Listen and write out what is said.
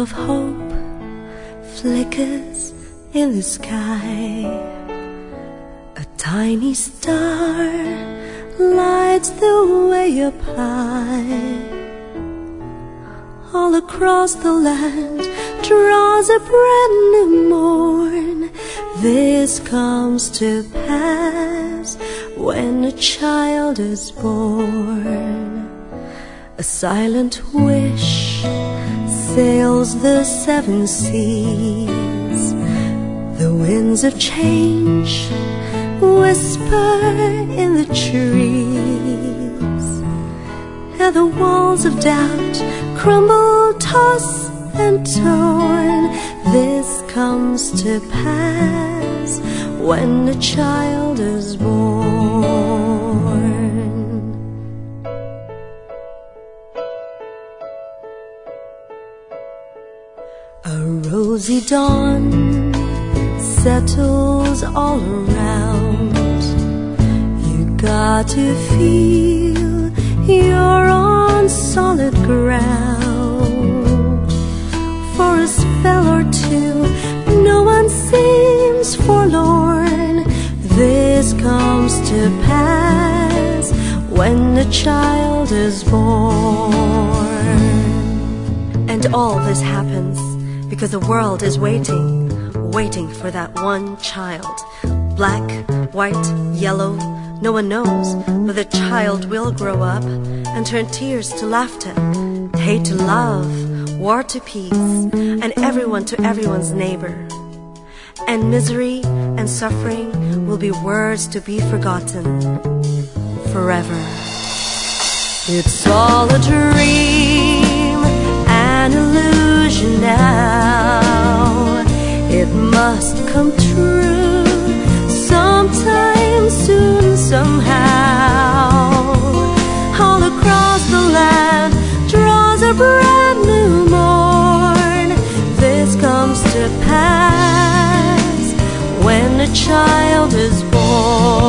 of hope flickers in the sky. A tiny star lights the way up high. All across the land draws a brand new morn. This comes to pass when a child is born. A silent wish sails the seven seas. The winds of change whisper in the trees, and the walls of doubt crumble, toss and torn. This comes to pass when a child is born. A rosy dawn settles all around. You got to feel you're on solid ground. For a spell or two, no one seems forlorn. This comes to pass when a child is born. And all this happens because the world is waiting for that one child. Black, white, yellow, no one knows, but the child will grow up and turn tears to laughter, hate to love, war to peace, and everyone to everyone's neighbor. And misery and suffering will be words to be forgotten forever. It's all a dream, an illusion now. It must come true sometime soon, somehow. All across the land draws a brand new morn. This comes to pass when a child is born.